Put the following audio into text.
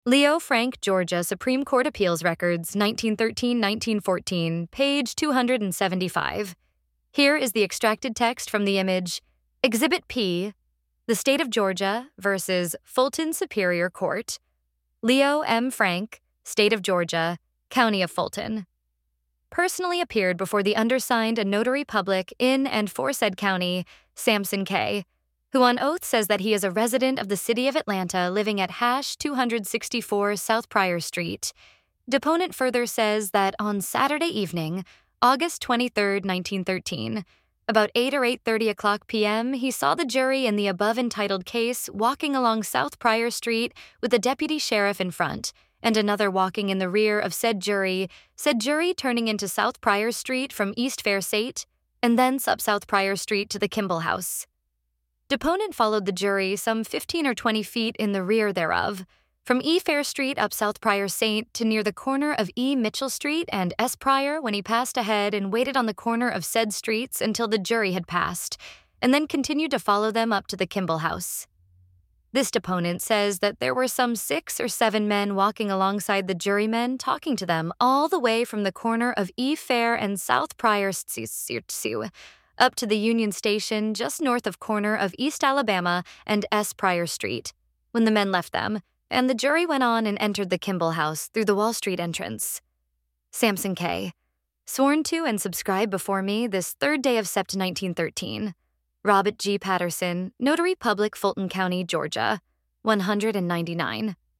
Leo Frank, Georgia, Supreme Court Appeals Records, 1913-1914, page 275. Here is the extracted text from the image. Exhibit P, the State of Georgia versus Fulton Superior Court. Leo M. Frank, State of Georgia, County of Fulton. Personally appeared before the undersigned and notary public in and for said county, Sampson K., who on oath says that he is a resident of the city of Atlanta living at hash 264 South Pryor Street. Deponent further says that on Saturday evening, August 23, 1913, about 8 or 8:30 o'clock p.m., he saw the jury in the above entitled case walking along South Pryor Street with a deputy sheriff in front and another walking in the rear of said jury turning into South Pryor Street from East Fair State and thence up South Pryor Street to the Kimball House. Deponent followed the jury some 15 or 20 feet in the rear thereof, from E. Fair Street up South Pryor Saint to near the corner of E. Mitchell Street and S. Pryor when he passed ahead and waited on the corner of said streets until the jury had passed, and then continued to follow them up to the Kimball House. This deponent says that there were some 6 or 7 men walking alongside the jurymen talking to them all the way from the corner of E. Fair and South Pryor up to the Union Station just north of corner of East Alabama and S. Pryor Street, when the men left them, and the jury went on and entered the Kimball House through the Wall Street entrance. Sampson K., sworn to and subscribed before me this 3rd day of Sept. 1913. Robert G. Patterson, Notary Public, Fulton County, Georgia, 199.